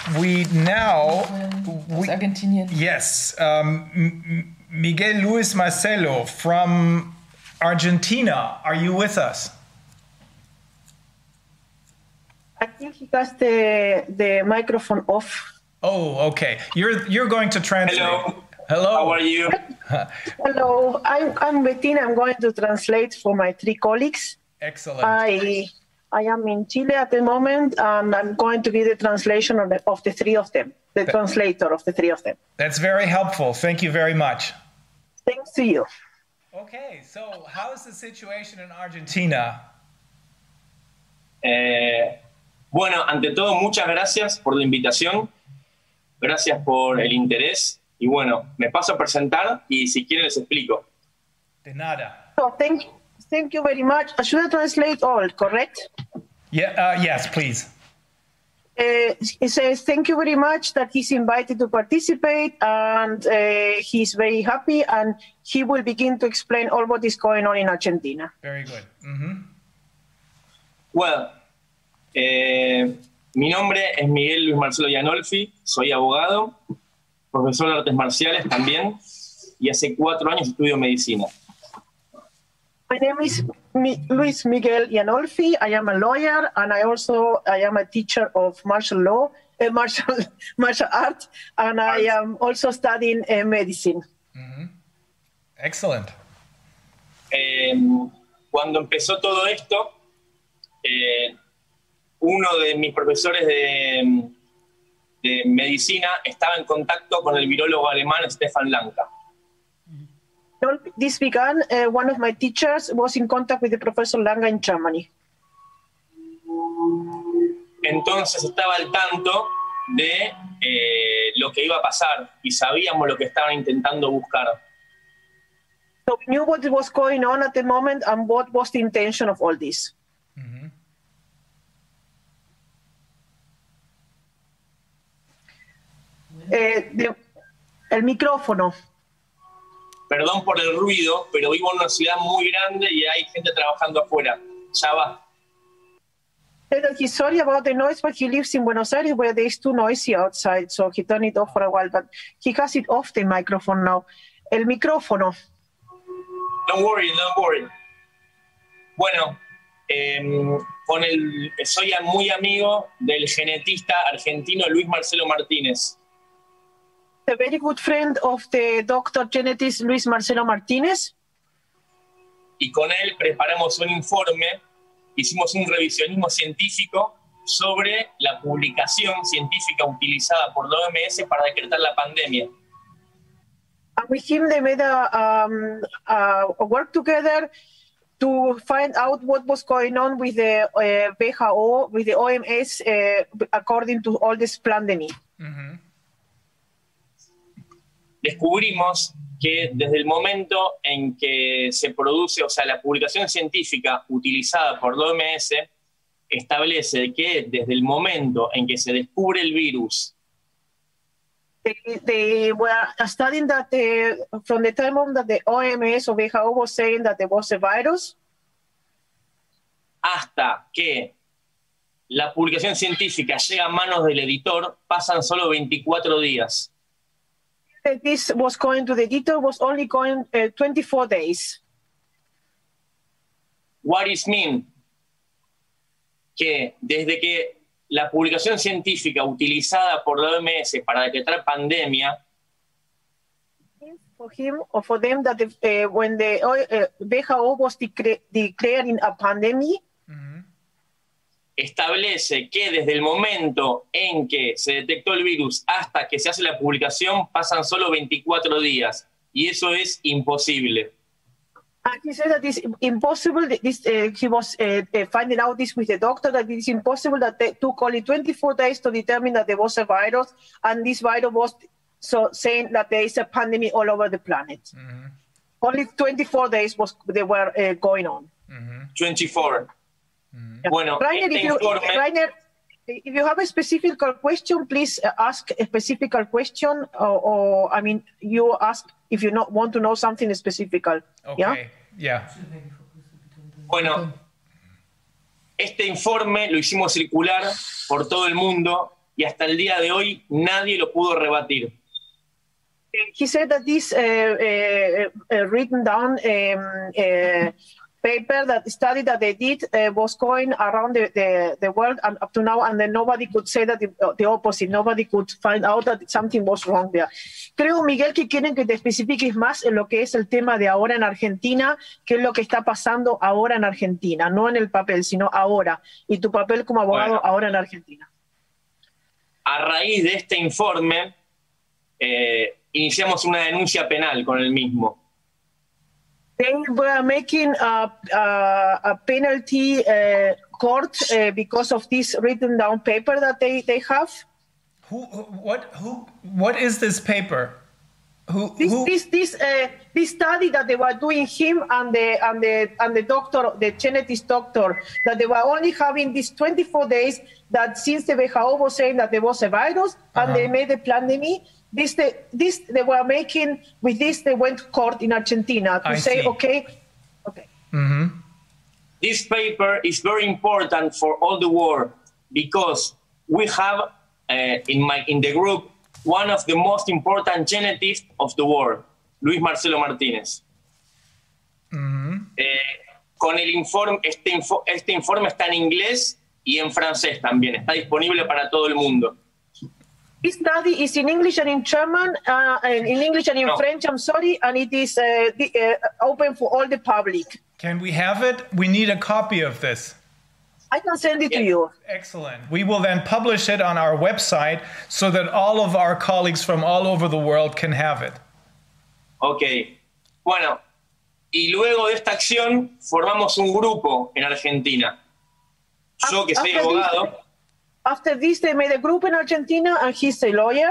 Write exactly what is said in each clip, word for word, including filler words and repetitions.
we now... We, Argentinian. yes, um, M Miguel Luis Marcelo from Argentina. Are you with us? I think he has the, the microphone off. Oh, okay. You're, you're going to translate. Hello. Hello. How are you? Hello, I'm, I'm Bettina. I'm going to translate for my three colleagues. Excellent. I, I am in Chile at the moment, and I'm going to be the translation of the, of the three of them, the that, translator of the three of them. That's very helpful. Thank you very much. Thanks to you. Okay, so how is the situation in Argentina? Eh, bueno, ante todo, muchas gracias por la invitación. Gracias por el interés. Y bueno, me paso a presentar y si quieren les explico. De nada. So thank, thank you very much. Should I translate all, correct? Yeah, uh, yes, please. Uh, he says, thank you very much that he's invited to participate, and uh, he's very happy, and he will begin to explain all what is going on in Argentina. Very good. Mm-hmm. Well, eh, mi nombre es Miguel Luis Marcelo Iannolfi, soy abogado, profesor de artes marciales también, y hace cuatro años estudio medicina. My name is Mi- Luis Miguel Iannolfi. I am a lawyer, and I also I am a teacher of martial law, uh, martial martial art, and I am also studying uh, medicine. Mm-hmm. Excellent. Eh, cuando empezó todo esto, eh, uno de mis profesores de, de medicina estaba en contacto con el virólogo alemán Stefan Lanka. This began, uh, one of my teachers was in contact with the Professor Lange in Germany. Entonces estaba al tanto de eh, lo que iba a pasar y sabíamos lo que estaban intentando buscar. So we knew what was going on at the moment and what was the intention of all this. Mm-hmm. Eh, de, el micrófono. Perdón por el ruido, pero vivo en una ciudad muy grande y hay gente trabajando afuera. Ya va. He's sorry about the noise, but he lives in Buenos Aires where there is too noisy outside, so he turned it off for a while, but he has it off the microphone now. El micrófono. Don't worry, don't worry. Bueno, eh, con el, soy muy amigo del genetista argentino Luis Marcelo Martínez. A very good friend of the doctor genetist Luis Marcelo Martínez. Y con él preparamos un informe, hicimos un revisionismo científico sobre la publicación científica utilizada por la O M S para decretar la pandemia. And with him they made a, um, a work together to find out what was going on with the uh, W H O, with the O M S, uh, according to all this pandemic. Mm-hmm. Descubrimos que desde el momento en que se produce, o sea, la publicación científica utilizada por la O M S establece que desde el momento en que se descubre el virus, They, they were studying that the, from the time on that the O M S or W H O was saying that there was a virus, hasta que la publicación científica llega a manos del editor, pasan solo veinticuatro días. that this was going to the editor was only going uh, twenty-four days. What is mean? Que desde que la publicación científica utilizada por la O M S para decretar pandemia For him or for them that uh, when the uh, W H O was decla- declaring a pandemic, Mm-hmm. establece que desde el momento en que se detectó el virus hasta que se hace la publicación pasan solo veinticuatro días y eso es imposible. and he said that it's impossible. that This uh, he was uh, uh, finding out this with the doctor that it's impossible that they took only twenty-four days to determine that there was a virus, and this virus was so saying that there is a pandemic all over the planet. Mm-hmm. Only twenty-four days was they were uh, going on. Mm-hmm. veinticuatro. Yeah. Bueno, Rainer, este if you, informe, Rainer, if you have a specific question, please uh, ask a specific question, or, or I mean, you ask if you not want to know something specific. Okay. Yeah. Yeah. bueno, este informe lo hicimos circular por todo el mundo y hasta el día de hoy nadie lo pudo rebatir. He said that this uh, uh, uh, written down um, uh, paper, that study that they did, uh, was going around the, the, the world and up to now, and then nobody could say that the, the opposite. Nobody could find out that something was wrong there. Creo, Miguel, que quieren que te especifiques más en lo que es el tema de ahora en Argentina, qué es lo que está pasando ahora en Argentina, no en el papel, sino ahora, y tu papel como abogado Bueno, ahora en Argentina. a raíz de este informe, eh, iniciamos una denuncia penal con el mismo. They were making a, a, a penalty uh, court uh, because of this written down paper that they, they have. Who, who what who what is this paper? Who, This who this this uh, this study that they were doing, him and the and the and the doctor, the genetic doctor, that they were only having these twenty-four days, that since the W H O was saying that there was a virus, and Uh-huh. they made a pandemic. This the, this they were making with this, they went to court in Argentina to I say, see. okay, okay. This paper is very important for all the world because we have uh, in my in the group one of the most important genetists of the world, Luis Marcelo Martínez. Eh, con el informe, este, info, este informe está en inglés y en francés también, está disponible para todo el mundo. This study is in English and in German, uh, and in English and in No. French, I'm sorry, and it is uh, the, uh, open for all the public. can we have it? We need a copy of this. I can send it to Yeah. you. Excellent. We will then publish it on our website so that all of our colleagues from all over the world can have it. Ok, bueno, y luego de esta acción formamos un grupo en Argentina. Yo que soy After this- abogado, After this, they made a group in Argentina, and he's a lawyer.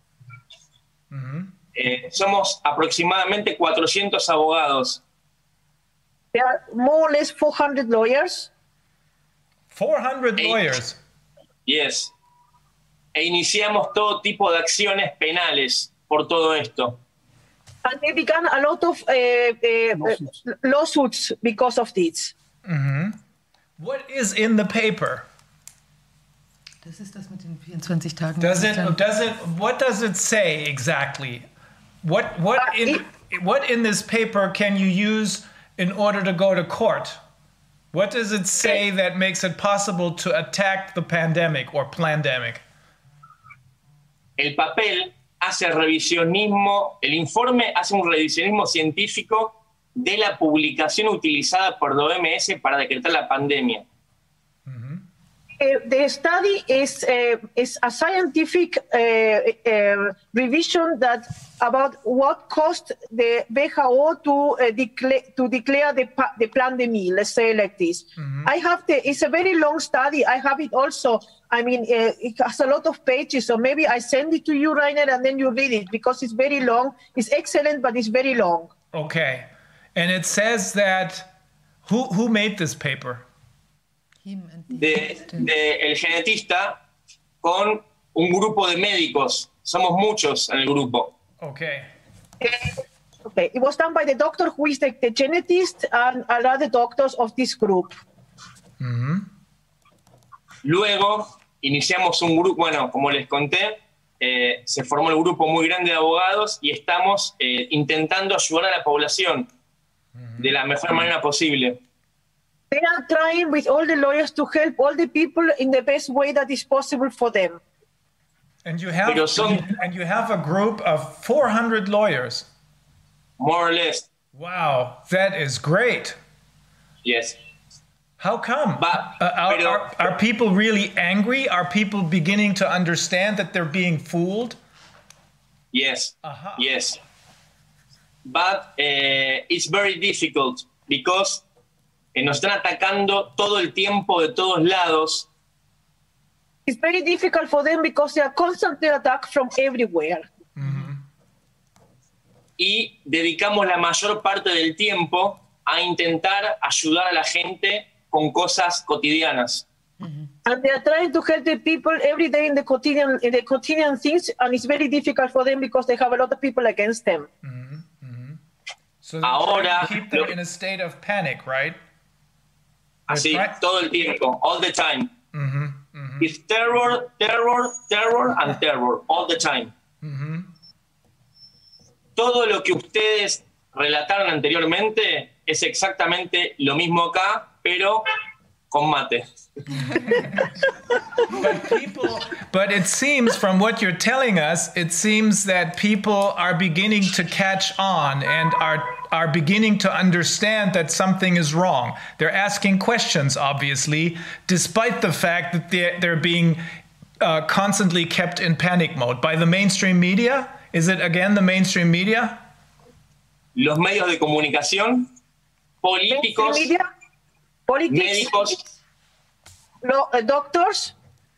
eh, somos aproximadamente cuatrocientos abogados. There are more or less four hundred lawyers. four hundred Eight. lawyers. Yes. E iniciamos todo tipo de acciones penales por todo esto. And they began a lot of uh, uh, lawsuits because of this. What is in the paper? Das ist das mit den vierundzwanzig Tagen. Does it Dann- does it what does it say exactly? What what Uh, in what in this paper can you use in order to go to court? What does it say that makes it possible to attack the pandemic or plandemic? El papel hace revisionismo, el informe hace un revisionismo científico de la publicación utilizada por la O M S para decretar la pandemia. Uh, the study is uh, is a scientific uh, uh, revision that about what caused the W H O to uh, declare to declare the pa- the pandemic. Let's say like this. I have the. It's a very long study. I have it also. I mean, uh, it has a lot of pages. So maybe I send it to you, Rainer, and then you read it because it's very long. It's excellent, but it's very long. Okay. And it says that who who made this paper? Him and the- De, de el genetista con un grupo de médicos. Somos muchos en el grupo. Okay. Okay, it was done by the doctor who is the, the genetist and other doctors of this group. Luego iniciamos un grupo, bueno, como les conté, eh, se formó el grupo muy grande de abogados y estamos eh, intentando ayudar a la población de la mejor manera posible. They are trying with all the lawyers to help all the people in the best way that is possible for them. And you have Pero son- and you have a group of four hundred lawyers. More or less, Wow, that is great. yes. How come? But- Uh, are, pero- are, are people really angry? Are people beginning to understand that they're being fooled? Yes, Aha. yes. But eh, it's very difficult because eh, nos están atacando todo el tiempo de todos lados It's very difficult for them because they are constantly attacked from everywhere. y dedicamos la mayor parte del tiempo a intentar ayudar a la gente con cosas cotidianas. And they are trying to help the people every day in the quotidian in the quotidian things, and it's very difficult for them because they have a lot of people against them. So they're Ahora, trying to keep them lo- in a state of panic, right? Así, Right. todo el tiempo, all the time. Mm-hmm. It's terror, terror, terror, and terror, all the time. Mm-hmm. Todo lo que ustedes relataron anteriormente es exactamente lo mismo acá, pero con mate. But people, but it seems from what you're telling us, it seems that people are beginning to catch on and are are beginning to understand that something is wrong. They're asking questions, obviously, despite the fact that they're, they're being uh, constantly kept in panic mode by the mainstream media. Is it again the mainstream media? Los medios de comunicación, políticos, Media, politics, médicos. no, uh, doctors.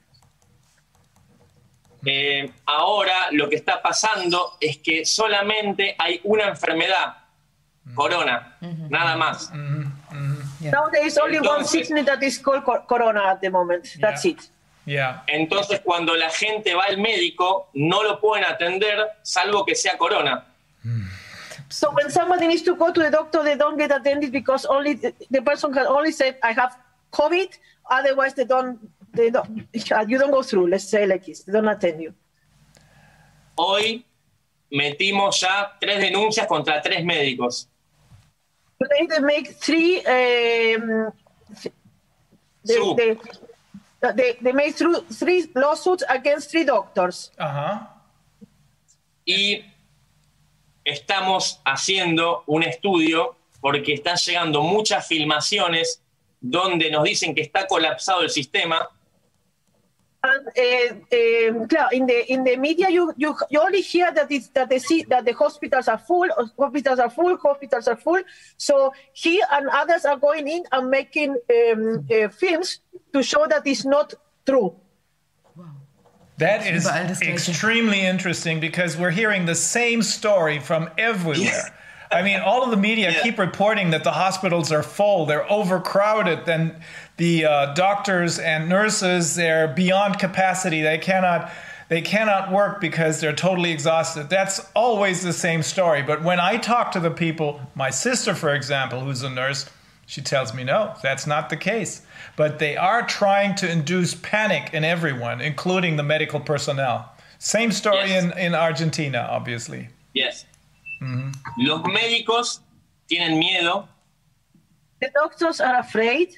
Eh, ahora lo que está pasando es que solamente hay una enfermedad, corona, nada más. Yeah. Now there is only one Entonces- sickness that is called cor- corona at the moment. That's Yeah. it. Yeah. Entonces cuando la gente va al médico no lo pueden atender salvo que sea corona. So when somebody needs to go to the doctor, they don't get attended because only the, the person can only say, "I have COVID." Otherwise, they don't. They don't. You don't go through. Let's say like this. They don't attend you. Hoy metimos ya tres denuncias contra tres médicos. Today they make three. Um, they, Sue. they, they, they make through three lawsuits against three doctors. Uh-huh. Y estamos haciendo un estudio porque están llegando muchas filmaciones donde nos dicen que está colapsado el sistema. And uh, um, Claire, in the in the media, you you, you only hear that it's, that they see that the hospitals are full, hospitals are full, hospitals are full. So he and others are going in and making um, uh, films to show that it's not true. That is Überall das Gleiche. extremely interesting because we're hearing the same story from everywhere. I mean, all of the media Yeah. keep reporting that the hospitals are full, they're overcrowded, then the uh, doctors and nurses, they're beyond capacity. They cannot they cannot work because they're totally exhausted. That's always the same story. But when I talk to the people, my sister, for example, who's a nurse, she tells me, no, that's not the case. But they are trying to induce panic in everyone, including the medical personnel. Same story Yes. in, in Argentina, obviously. Yes. Los médicos tienen miedo The doctors are afraid,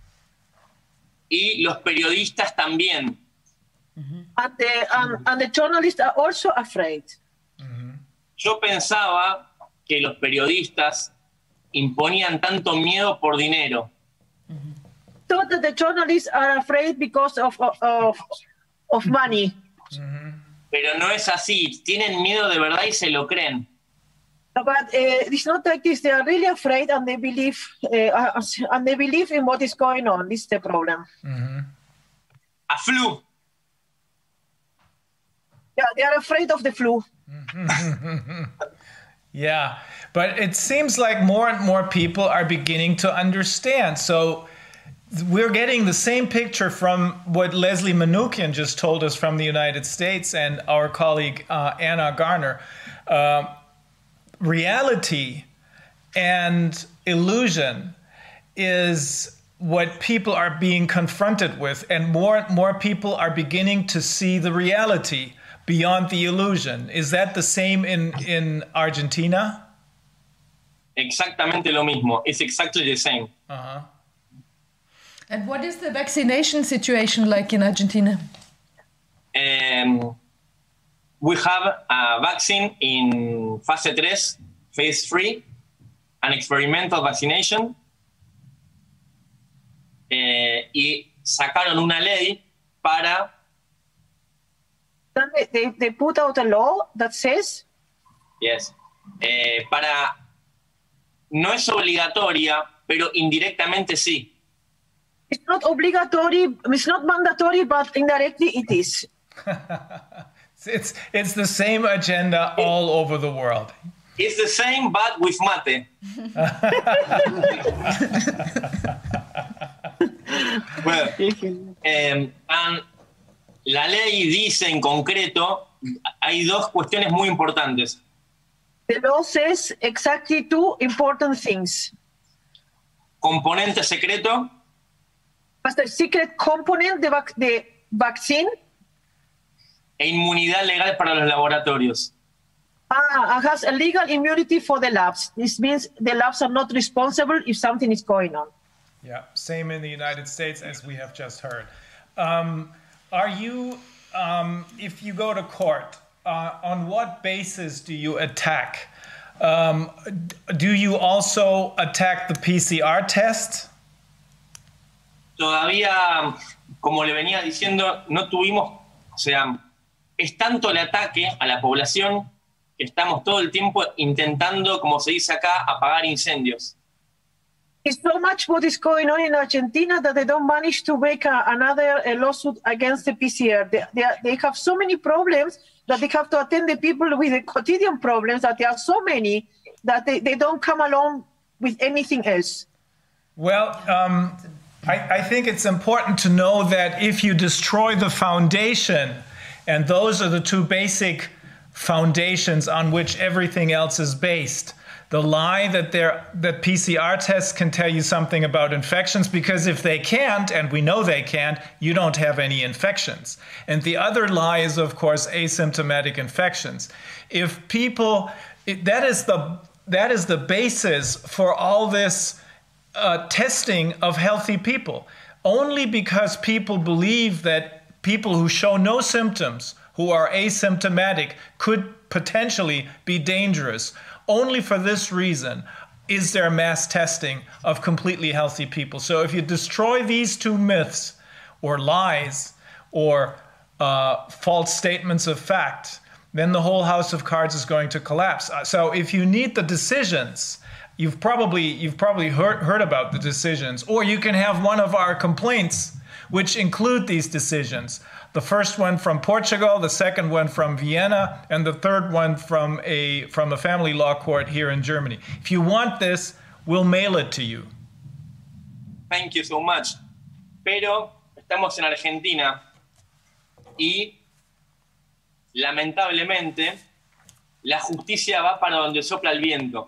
y los periodistas también. and the um, and the journalists are also afraid. Yo pensaba que los periodistas imponían tanto miedo por dinero. So that the journalists are afraid because of of of money. Pero no es así. Tienen miedo de verdad y se lo creen. But uh, it's not like this. They are really afraid, and they believe, uh, and they believe in what is going on. This is the problem. A flu. Yeah, they are afraid of the flu. Yeah, but it seems like more and more people are beginning to understand. So we're getting the same picture from what Leslie Manookian just told us from the United States and our colleague uh, Anna Garner. Uh, reality and illusion is what people are being confronted with, and more and more people are beginning to see the reality beyond the illusion. Is that the same in, in Argentina? Exactamente lo mismo. It's exactly the same. Uh-huh. And what is the vaccination situation like in Argentina? Um, we have a vaccine in fase tres, phase three, an experimental vaccination. Eh, y sacaron una ley para Then they, they, they put out a law that says Yes. Eh, para no es obligatoria, pero indirectamente sí. it's not obligatory, it's not mandatory, but indirectly it is. It's, it's the same agenda all over the world. It's the same, but with mate. Well, eh, and la ley dice en concreto, hay dos cuestiones muy importantes. The law says exactly two important things. Componente secreto As the secret component, the, vac- the vaccine? E inmunidad legal para los laboratorios. Ah, has a legal immunity for the labs. This means the labs are not responsible if something is going on. Yeah, same in the United States as we have just heard. Um, are you, um, if you go to court, uh, on what basis do you attack? Um, do you also attack the P C R test? Todavía, como le venía diciendo, no tuvimos, o sea, es tanto el ataque a la población que estamos todo el tiempo intentando, como se dice acá, apagar incendios. It's so much what is going on in Argentina that they don't manage to make a, another a lawsuit against the P C R. They, they, they have so many problems that they have to attend the people with the quotidian problems, that there are so many that they, they don't come along with anything else. Well, um, I, I think it's important to know that if you destroy the foundation, and those are the two basic foundations on which everything else is based. The lie that there that P C R tests can tell you something about infections, because if they can't, and we know they can't, you don't have any infections. And the other lie is, of course, asymptomatic infections. If people, it, that is the that is the basis for all this uh, testing of healthy people. Only because people believe that people who show no symptoms, who are asymptomatic, could potentially be dangerous. Only for this reason is there mass testing of completely healthy people. So if you destroy these two myths, or lies, or uh, false statements of fact, then the whole house of cards is going to collapse. So if you need the decisions, you've probably you've probably heard, heard about the decisions, or you can have one of our complaints which include these decisions. The first one from Portugal, the second one from Vienna, and the third one from a from a family law court here in Germany. If you want this, we'll mail it to you. Thank you so much. Pero estamos en Argentina y lamentablemente la justicia va para donde sopla el viento.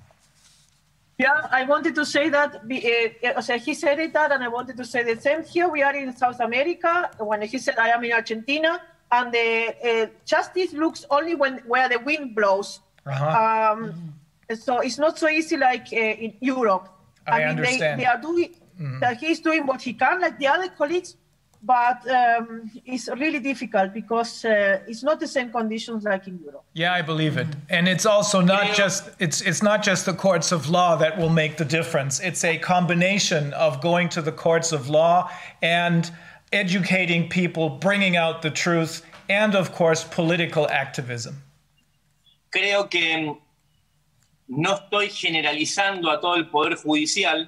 Yeah, I wanted to say that, uh, so he said it that, and I wanted to say the same here. We are in South America. When he said I am in Argentina, and the uh, justice looks only when where the wind blows. Uh-huh. Um, so it's not so easy like uh, in Europe. I, I mean, understand. They, they are doing mm-hmm. that. He's doing what he can, like the other colleagues, but um, it's really difficult because uh, it's not the same conditions like in Europe. Yeah, I believe it. And it's also not just it's it's not just the courts of law that will make the difference. It's a combination of going to the courts of law and educating people, bringing out the truth, and of course political activism. Creo que no estoy generalizando a todo el poder judicial.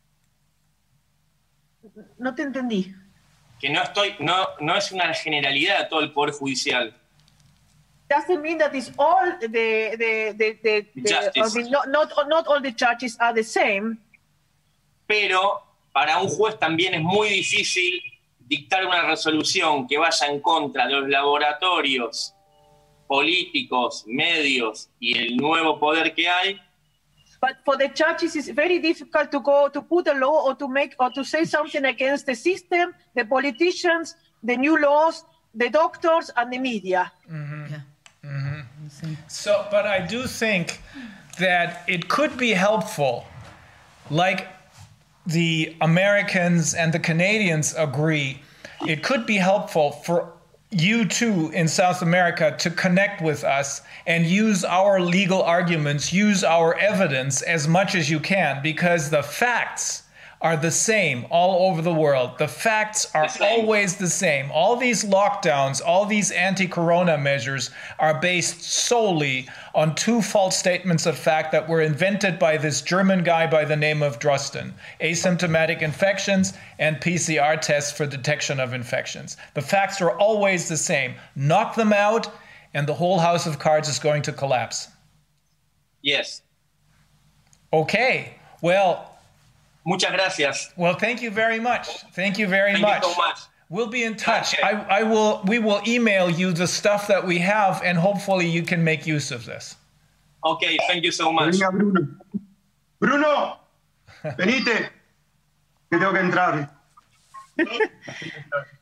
No te entendí. Que no estoy, no, no es una generalidad todo el poder judicial. Doesn't mean that it's all the the the, the, the, the not, not not all the judges are the same. Pero para un juez también es muy difícil dictar una resolución que vaya en contra de los laboratorios, políticos, medios y el nuevo poder que hay. But for the judges, it's very difficult to go to put a law or to make or to say something against the system, the politicians, the new laws, the doctors, and the media. Mm-hmm. Yeah. Mm-hmm. So, but I do think that it could be helpful, like the Americans and the Canadians agree, it could be helpful for you too in South America to connect with us and use our legal arguments, use our evidence as much as you can, because the facts are the same all over the world. The facts are always the same. All these lockdowns, all these anti-corona measures are based solely on two false statements of fact that were invented by this German guy by the name of Drosten: asymptomatic infections and P C R tests for detection of infections. The facts are always the same. Knock them out and the whole house of cards is going to collapse. Yes. Okay. Well, muchas gracias. Well, thank you very much. Thank you very thank much. You so much. We'll be in touch. Okay. I, I will. We will email you the stuff that we have, and hopefully you can make use of this. Okay, thank you so much. Venga, Bruno. Bruno, venite, que tengo que entrar.